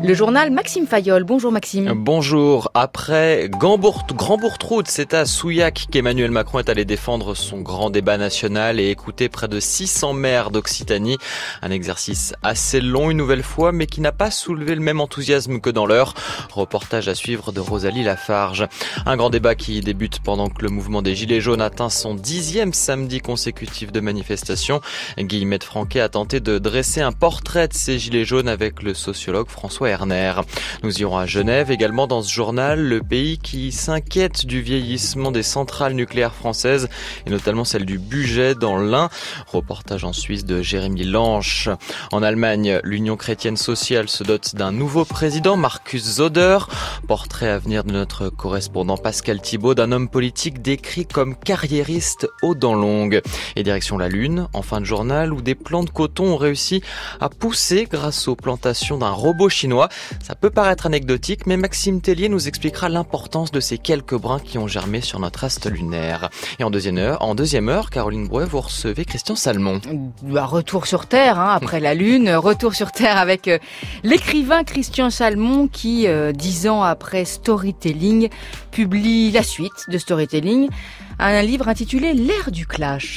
Le journal Maxime Fayolle. Bonjour Maxime. Bonjour. Après Grand-Bourtroud, c'est à Souillac qu'Emmanuel Macron est allé défendre son grand débat national et écouter près de 600 maires d'Occitanie. Un exercice assez long une nouvelle fois, mais qui n'a pas soulevé le même enthousiasme que dans l'heure. Reportage à suivre de Rosalie Lafarge. Un grand débat qui débute pendant que le mouvement des Gilets jaunes atteint son 10e samedi consécutif de manifestation. Guillemette Franquet a tenté de dresser un portrait de ces Gilets jaunes avec le sociologue François Erner. Nous irons à Genève également dans ce journal, le pays qui s'inquiète du vieillissement des centrales nucléaires françaises et notamment celle du Bugey dans l'Ain. Reportage en Suisse de Jérémy Lanche. En Allemagne, l'Union chrétienne sociale se dote d'un nouveau président, Markus Söder. Portrait à venir de notre correspondant Pascal Thibault, d'un homme politique décrit comme carriériste aux dents longues. Et direction la Lune, en fin de journal, où des plants de coton ont réussi à pousser grâce aux plantations d'un robot chinois. Ça peut paraître anecdotique, mais Maxime Tellier nous expliquera l'importance de ces quelques brins qui ont germé sur notre astre lunaire. Et en deuxième heure, Caroline Brouet, vous recevez Christian Salmon. Retour sur Terre, après la Lune. Retour sur Terre avec l'écrivain Christian Salmon qui, 10 ans après Storytelling, publie la suite de Storytelling, un livre intitulé L'ère du clash.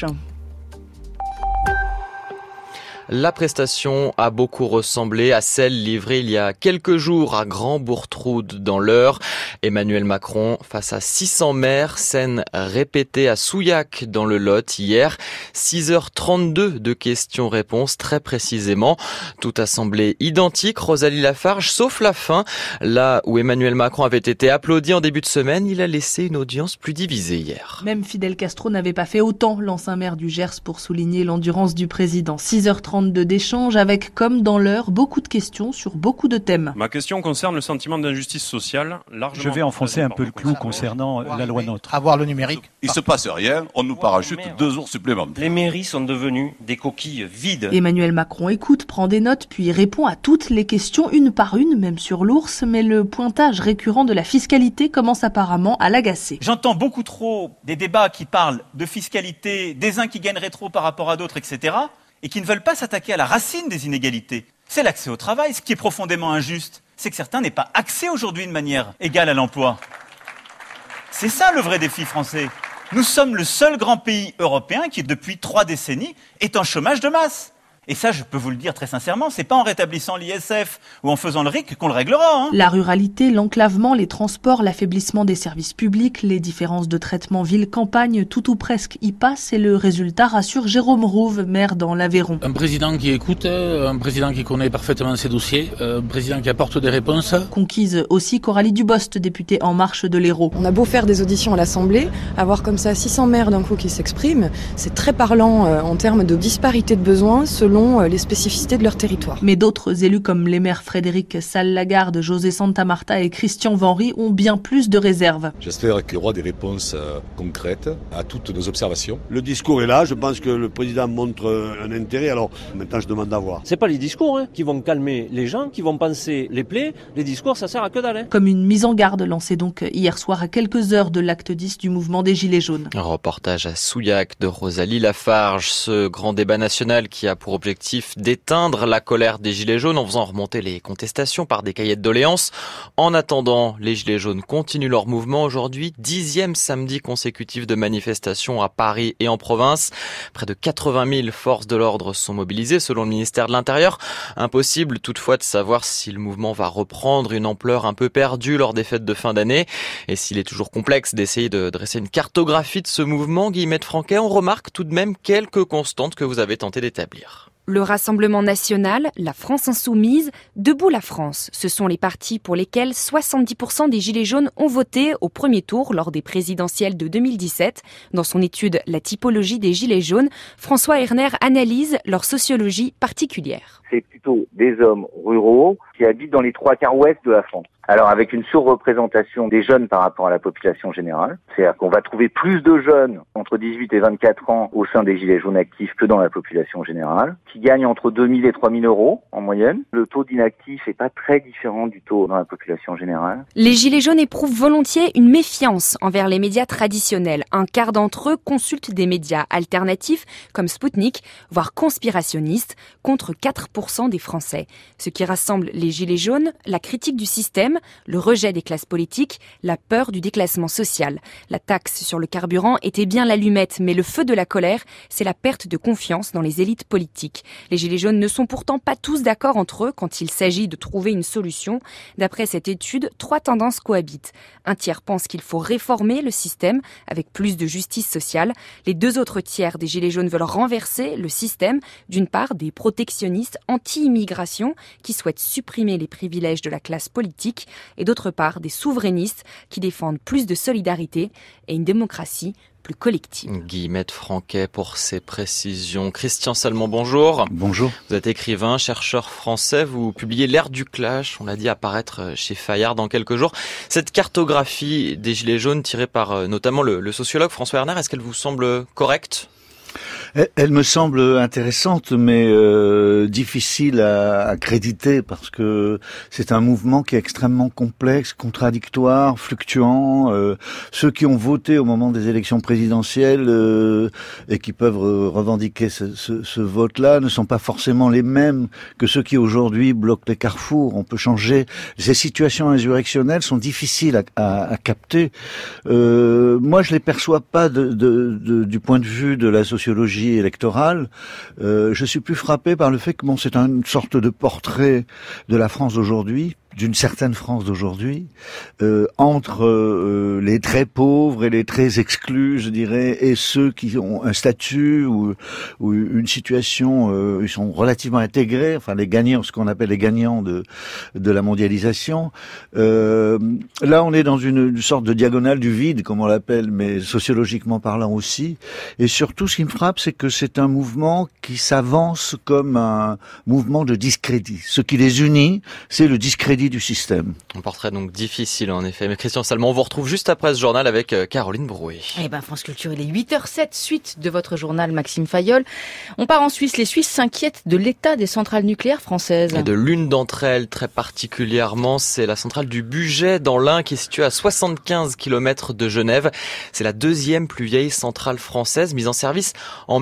La prestation a beaucoup ressemblé à celle livrée il y a quelques jours à Grand-Bourtroud dans l'Eure. Emmanuel Macron face à 600 maires, scène répétée à Souillac dans le Lot hier. 6h32 de questions-réponses très précisément. Tout a semblé identique, Rosalie Lafarge, sauf la fin. Là où Emmanuel Macron avait été applaudi en début de semaine, il a laissé une audience plus divisée hier. Même Fidel Castro n'avait pas fait autant, l'ancien maire du Gers, pour souligner l'endurance du président. 6h32 d'échanges avec, comme dans l'heure, beaucoup de questions sur beaucoup de thèmes. Ma question concerne le sentiment d'injustice sociale. Je vais enfoncer un peu le clou concernant la loi NOTRe. Avoir le numérique. Il se passe rien, on nous parachute 2 jours supplémentaires. Les mairies sont devenues des coquilles vides. Emmanuel Macron écoute, prend des notes, puis répond à toutes les questions une par une, même sur l'ours, mais le pointage récurrent de la fiscalité commence apparemment à l'agacer. J'entends beaucoup trop des débats qui parlent de fiscalité, des uns qui gagneraient trop par rapport à d'autres, etc., et qui ne veulent pas s'attaquer à la racine des inégalités. C'est l'accès au travail. Ce qui est profondément injuste, c'est que certains n'aient pas accès aujourd'hui de manière égale à l'emploi. C'est ça le vrai défi français. Nous sommes le seul grand pays européen qui, depuis 3 décennies, est en chômage de masse. Et ça, je peux vous le dire très sincèrement, c'est pas en rétablissant l'ISF ou en faisant le RIC qu'on le réglera. La ruralité, l'enclavement, les transports, l'affaiblissement des services publics, les différences de traitement ville-campagne, tout ou presque y passe et le résultat rassure Jérôme Rouve, maire dans l'Aveyron. Un président qui écoute, un président qui connaît parfaitement ses dossiers, un président qui apporte des réponses. Conquise aussi Coralie Dubost, députée En Marche de l'Hérault. On a beau faire des auditions à l'Assemblée, avoir comme ça 600 maires d'un coup qui s'expriment, c'est très parlant en termes de disparité de besoins selon les spécificités de leur territoire. Mais d'autres élus comme les maires Frédéric Salle-Lagarde, José Santa-Marta et Christian Vanry ont bien plus de réserves. J'espère qu'il y aura des réponses concrètes à toutes nos observations. Le discours est là, je pense que le président montre un intérêt, alors maintenant je demande à voir. C'est pas les discours qui vont calmer les gens, qui vont panser les plaies, les discours ça sert à que dalle. Comme une mise en garde lancée donc hier soir à quelques heures de l'acte 10 du mouvement des Gilets jaunes. Un reportage à Souillac de Rosalie Lafarge, ce grand débat national qui a pour objectif d'éteindre la colère des Gilets jaunes en faisant remonter les contestations par des cahiers de doléances. En attendant, les Gilets jaunes continuent leur mouvement aujourd'hui, 10e samedi consécutif de manifestations à Paris et en province. Près de 80 000 forces de l'ordre sont mobilisées selon le ministère de l'Intérieur. Impossible toutefois de savoir si le mouvement va reprendre une ampleur un peu perdue lors des fêtes de fin d'année. Et s'il est toujours complexe d'essayer de dresser une cartographie de ce mouvement, Guillemette Franquet, on remarque tout de même quelques constantes que vous avez tenté d'établir. Le Rassemblement national, la France insoumise, Debout la France, ce sont les partis pour lesquels 70% des Gilets jaunes ont voté au premier tour lors des présidentielles de 2017. Dans son étude « La typologie des Gilets jaunes », François Erner analyse leur sociologie particulière. C'est plutôt des hommes ruraux qui habitent dans les 3/4 ouest de la France. Alors avec une surreprésentation des jeunes par rapport à la population générale, c'est-à-dire qu'on va trouver plus de jeunes entre 18 et 24 ans au sein des Gilets jaunes actifs que dans la population générale, qui gagnent entre 2 000 et 3 000 euros en moyenne. Le taux d'inactifs n'est pas très différent du taux dans la population générale. Les Gilets jaunes éprouvent volontiers une méfiance envers les médias traditionnels. Un quart d'entre eux consultent des médias alternatifs comme Sputnik, voire conspirationnistes, contre 4% des Français. Ce qui rassemble les Gilets jaunes, la critique du système, le rejet des classes politiques, la peur du déclassement social. La taxe sur le carburant était bien l'allumette, mais le feu de la colère, c'est la perte de confiance dans les élites politiques. Les Gilets jaunes ne sont pourtant pas tous d'accord entre eux quand il s'agit de trouver une solution. D'après cette étude, 3 tendances cohabitent. Un tiers pense qu'il faut réformer le système avec plus de justice sociale. Les 2 autres tiers des Gilets jaunes veulent renverser le système. D'une part, des protectionnistes anti-immigration qui souhaitent supprimer les privilèges de la classe politique et d'autre part des souverainistes qui défendent plus de solidarité et une démocratie plus collective. Guillemette Franquet pour ces précisions. Christian Salmon, bonjour. Bonjour. Vous êtes écrivain, chercheur français, vous publiez L'ère du clash, on l'a dit, apparaître chez Fayard dans quelques jours. Cette cartographie des Gilets jaunes tirée par notamment le sociologue François Herner, est-ce qu'elle vous semble correcte ? Elle me semble intéressante, mais difficile à créditer parce que c'est un mouvement qui est extrêmement complexe, contradictoire, fluctuant. Ceux qui ont voté au moment des élections présidentielles et qui peuvent revendiquer ce vote-là ne sont pas forcément les mêmes que ceux qui aujourd'hui bloquent les carrefours. On peut changer. Ces situations insurrectionnelles sont difficiles à capter. Moi, je les perçois pas du point de vue de la sociologie électorale. Je suis plus frappé par le fait que c'est une sorte de portrait de la France d'aujourd'hui, d'une certaine France d'aujourd'hui, entre les très pauvres et les très exclus, je dirais, et ceux qui ont un statut ou une situation, ils sont relativement intégrés, enfin les gagnants, ce qu'on appelle les gagnants de la mondialisation. Là, on est dans une sorte de diagonale du vide, comme on l'appelle, mais sociologiquement parlant aussi. Et surtout, ce qui me frappe, c'est que c'est un mouvement qui s'avance comme un mouvement de discrédit. Ce qui les unit, c'est le discrédit du système. Un portrait donc difficile en effet. Mais Christian Salmon, on vous retrouve juste après ce journal avec Caroline Brouet. France Culture, il est 8h07, suite de votre journal Maxime Fayolle. On part en Suisse. Les Suisses s'inquiètent de l'état des centrales nucléaires françaises. Et de l'une d'entre elles très particulièrement, c'est la centrale du Bugey dans l'Ain qui est située à 75 km de Genève. C'est la 2e plus vieille centrale française mise en service en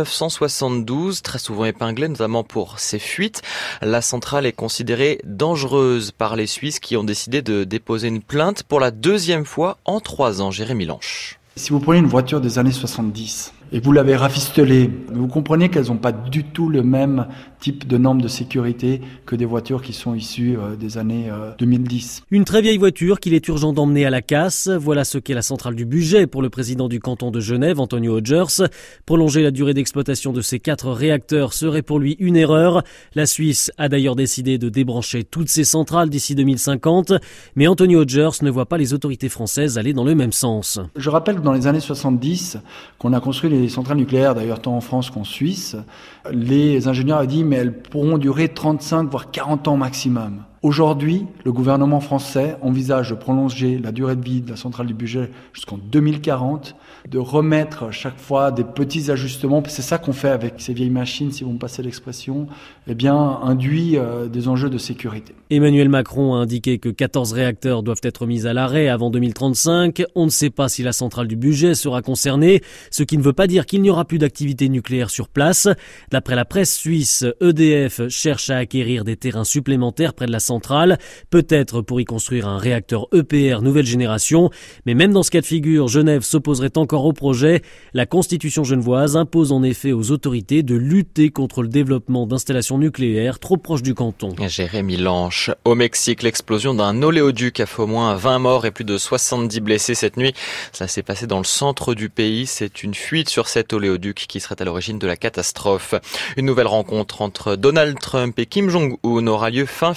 1972, très souvent épinglée notamment pour ses fuites. La centrale est considérée dangereuse par les Suisses qui ont décidé de déposer une plainte pour la 2e fois en 3 ans. Jérémy Lanche. Si vous prenez une voiture des années 70 et vous l'avez rafistolée, vous comprenez qu'elles n'ont pas du tout le même type de normes de sécurité que des voitures qui sont issues des années 2010. Une très vieille voiture qu'il est urgent d'emmener à la casse. Voilà ce qu'est la centrale du Bugey pour le président du canton de Genève, Antonio Hodgers. Prolonger la durée d'exploitation de ces 4 réacteurs serait pour lui une erreur. La Suisse a d'ailleurs décidé de débrancher toutes ses centrales d'ici 2050. Mais Antonio Hodgers ne voit pas les autorités françaises aller dans le même sens. Je rappelle que dans les années 70, qu'on a construit les centrales nucléaires, d'ailleurs tant en France qu'en Suisse, les ingénieurs ont dit mais elles pourront durer 35 voire 40 ans maximum. Aujourd'hui, le gouvernement français envisage de prolonger la durée de vie de la centrale du Bugey jusqu'en 2040, de remettre chaque fois des petits ajustements. C'est ça qu'on fait avec ces vieilles machines, si vous me passez l'expression, induit des enjeux de sécurité. Emmanuel Macron a indiqué que 14 réacteurs doivent être mis à l'arrêt avant 2035. On ne sait pas si la centrale du Bugey sera concernée, ce qui ne veut pas dire qu'il n'y aura plus d'activité nucléaire sur place. D'après la presse suisse, EDF cherche à acquérir des terrains supplémentaires près de la centrale, peut-être pour y construire un réacteur EPR nouvelle génération. Mais même dans ce cas de figure, Genève s'opposerait encore au projet. La Constitution genevoise impose en effet aux autorités de lutter contre le développement d'installations nucléaires trop proches du canton. Jérémy Lanche. Au Mexique, l'explosion d'un oléoduc a fait au moins 20 morts et plus de 70 blessés cette nuit. Ça s'est passé dans le centre du pays. C'est une fuite sur cet oléoduc qui serait à l'origine de la catastrophe. Une nouvelle rencontre entre Donald Trump et Kim Jong-un aura lieu fin février.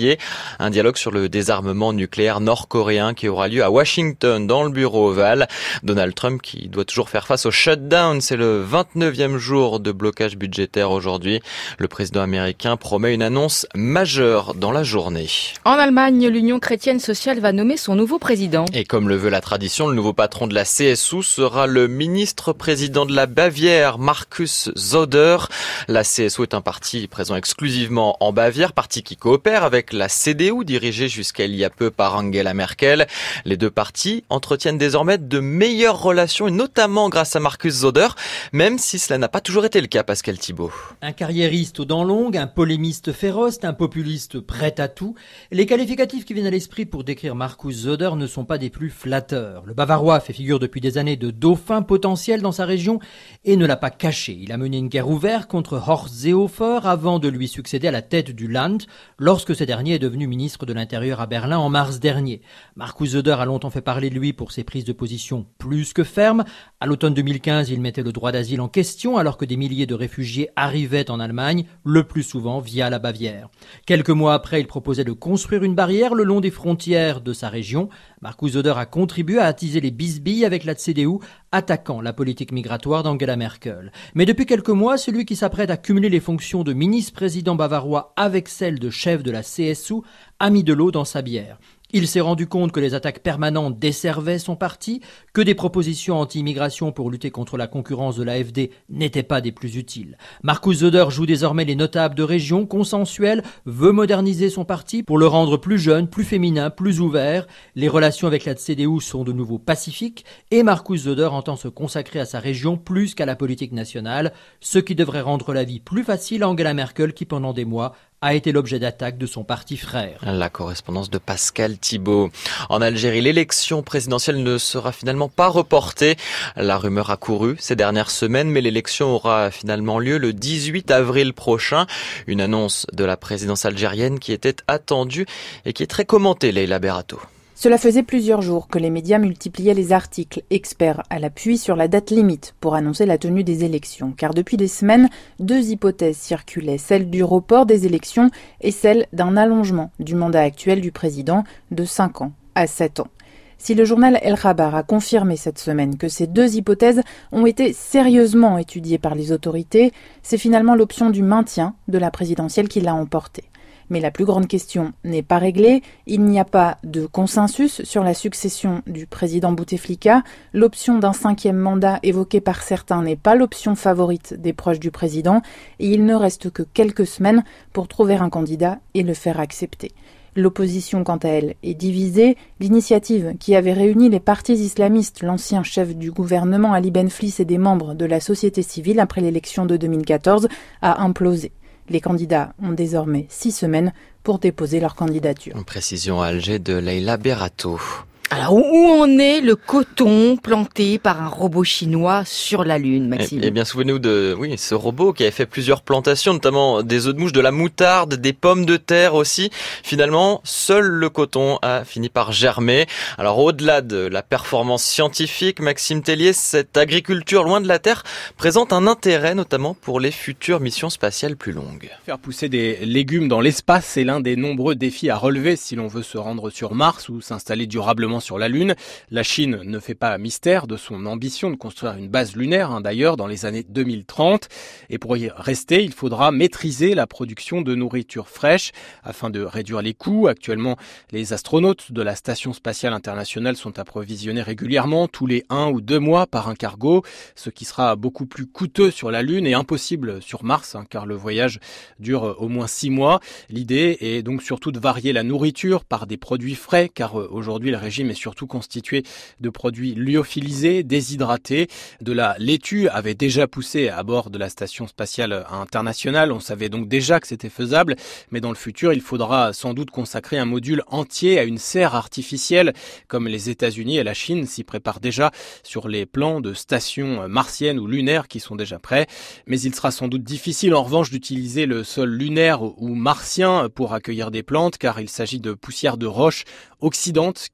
février. Un dialogue sur le désarmement nucléaire nord-coréen qui aura lieu à Washington, dans le bureau ovale. Donald Trump qui doit toujours faire face au shutdown. C'est le 29e jour de blocage budgétaire aujourd'hui. Le président américain promet une annonce majeure dans la journée. En Allemagne, l'Union chrétienne sociale va nommer son nouveau président. Et comme le veut la tradition, le nouveau patron de la CSU sera le ministre-président de la Bavière, Markus Söder. La CSU est un parti présent exclusivement en Bavière, parti qui coopère avec la CDU, dirigée jusqu'à il y a peu par Angela Merkel. Les deux partis entretiennent désormais de meilleures relations, et notamment grâce à Markus Söder, même si cela n'a pas toujours été le cas, Pascal Thibault. Un carriériste aux dents longues, un polémiste féroce, un populiste prêt à tout. Les qualificatifs qui viennent à l'esprit pour décrire Markus Söder ne sont pas des plus flatteurs. Le Bavarois fait figure depuis des années de dauphin potentiel dans sa région et ne l'a pas caché. Il a mené une guerre ouverte contre Horst Seehofer avant de lui succéder à la tête du Land lorsque ce dernier est devenu ministre de l'Intérieur à Berlin en mars dernier. Markus Söder a longtemps fait parler de lui pour ses prises de position plus que fermes. À l'automne 2015, il mettait le droit d'asile en question alors que des milliers de réfugiés arrivaient en Allemagne, le plus souvent via la Bavière. Quelques mois après, il proposait de construire une barrière le long des frontières de sa région. Markus Söder a contribué à attiser les bisbilles avec la CDU, attaquant la politique migratoire d'Angela Merkel. Mais depuis quelques mois, celui qui s'apprête à cumuler les fonctions de ministre-président bavarois avec celles de chef de la CSU a mis de l'eau dans sa bière. Il s'est rendu compte que les attaques permanentes desservaient son parti, que des propositions anti-immigration pour lutter contre la concurrence de l'AfD n'étaient pas des plus utiles. Markus Söder joue désormais les notables de région, consensuel, veut moderniser son parti pour le rendre plus jeune, plus féminin, plus ouvert. Les relations avec la CDU sont de nouveau pacifiques et Markus Söder entend se consacrer à sa région plus qu'à la politique nationale, ce qui devrait rendre la vie plus facile à Angela Merkel qui pendant des mois a été l'objet d'attaques de son parti frère. La correspondance de Pascal Thibault. En Algérie, l'élection présidentielle ne sera finalement pas reportée. La rumeur a couru ces dernières semaines, mais l'élection aura finalement lieu le 18 avril prochain. Une annonce de la présidence algérienne qui était attendue et qui est très commentée, Leïla Berato. Cela faisait plusieurs jours que les médias multipliaient les articles experts à l'appui sur la date limite pour annoncer la tenue des élections. Car depuis des semaines, deux hypothèses circulaient, celle du report des élections et celle d'un allongement du mandat actuel du président de 5 ans à 7 ans. Si le journal El Khabar a confirmé cette semaine que ces deux hypothèses ont été sérieusement étudiées par les autorités, c'est finalement l'option du maintien de la présidentielle qui l'a emporté. Mais la plus grande question n'est pas réglée. Il n'y a pas de consensus sur la succession du président Bouteflika. L'option d'un 5e mandat évoquée par certains n'est pas l'option favorite des proches du président. Et il ne reste que quelques semaines pour trouver un candidat et le faire accepter. L'opposition, quant à elle, est divisée. L'initiative qui avait réuni les partis islamistes, l'ancien chef du gouvernement Ali Benflis et des membres de la société civile après l'élection de 2014, a implosé. Les candidats ont désormais 6 semaines pour déposer leur candidature. Une précision à Alger de Leïla Berato. Alors, où en est le coton planté par un robot chinois sur la Lune, Maxime ? Eh bien, souvenez-vous de ce robot qui avait fait plusieurs plantations, notamment des œufs de mouche, de la moutarde, des pommes de terre aussi. Finalement, seul le coton a fini par germer. Alors, au-delà de la performance scientifique, Maxime Tellier, cette agriculture loin de la Terre présente un intérêt, notamment pour les futures missions spatiales plus longues. Faire pousser des légumes dans l'espace, c'est l'un des nombreux défis à relever si l'on veut se rendre sur Mars ou s'installer durablement sur la Lune. La Chine ne fait pas mystère de son ambition de construire une base lunaire, d'ailleurs, dans les années 2030. Et pour y rester, il faudra maîtriser la production de nourriture fraîche afin de réduire les coûts. Actuellement, les astronautes de la Station spatiale internationale sont approvisionnés régulièrement, tous les 1 ou 2 mois par un cargo, ce qui sera beaucoup plus coûteux sur la Lune et impossible sur Mars, car le voyage dure au moins 6 mois. L'idée est donc surtout de varier la nourriture par des produits frais, car aujourd'hui le régime est surtout constitué de produits lyophilisés, déshydratés. De la laitue avait déjà poussé à bord de la Station spatiale internationale. On savait donc déjà que c'était faisable, mais dans le futur, il faudra sans doute consacrer un module entier à une serre artificielle, comme les États-Unis et la Chine s'y préparent déjà sur les plans de stations martiennes ou lunaires qui sont déjà prêts. Mais il sera sans doute difficile en revanche d'utiliser le sol lunaire ou martien pour accueillir des plantes, car il s'agit de poussière de roche oxydante qui tue les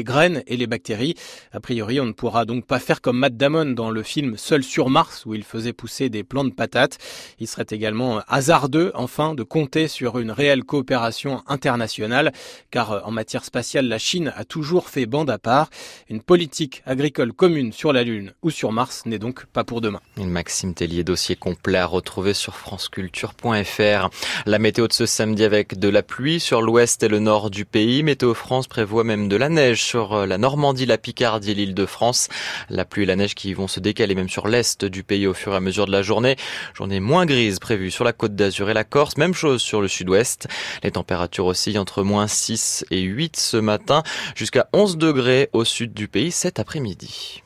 les graines et les bactéries. A priori, on ne pourra donc pas faire comme Matt Damon dans le film Seul sur Mars, où il faisait pousser des plants de patates. Il serait également hasardeux, enfin, de compter sur une réelle coopération internationale, car en matière spatiale, la Chine a toujours fait bande à part. Une politique agricole commune sur la Lune ou sur Mars n'est donc pas pour demain. Maxime Tellier, dossier complet à retrouver sur franceculture.fr. La météo de ce samedi avec de la pluie sur l'ouest et le nord du pays. Météo France prévoit même de la neige sur la Normandie, la Picardie et l'Île-de-France. La pluie et la neige qui vont se décaler même sur l'est du pays au fur et à mesure de la journée. Journée moins grise prévue sur la Côte d'Azur et la Corse. Même chose sur le sud-ouest. Les températures oscillent entre moins 6 et 8 ce matin jusqu'à 11 degrés au sud du pays cet après-midi.